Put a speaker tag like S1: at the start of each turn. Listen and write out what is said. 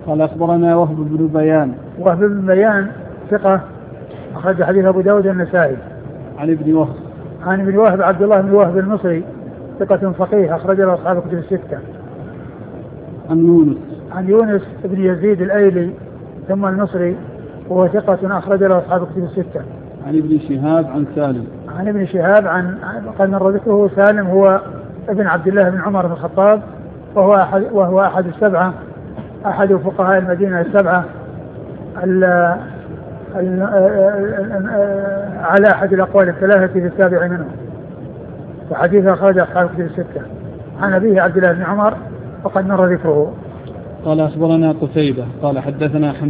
S1: قال أخبرنا وهب بن بيان.
S2: وهب بن بيان ثقة أخرج حديث أبو داود النسائي.
S1: عن ابن وهب.
S2: عن ابن وهب عبد الله بن وهب المصري ثقة فقيه أخرج له أصحاب الكتب الستة. عن يونس بن يزيد الأيلي ثم المصري وهو ثقة أخرج له أصحاب الكتب الستة.
S1: عن ابن شهاب عن سالم.
S2: عن ابن شهاب قال مر ذكره. سالم هو ابن عبد الله بن عمر بن الخطاب وهو أحد السبعة، أحد فقهاء المدينة السبعة على أحد الأقوال الثلاثة في السابع منهم، وحديث أخرج أصحاب الكتب الستة. عن أبيه عبد الله بن عمر وقد مر ذكره.
S1: قال أخبرنا قتيبة قال حدثنا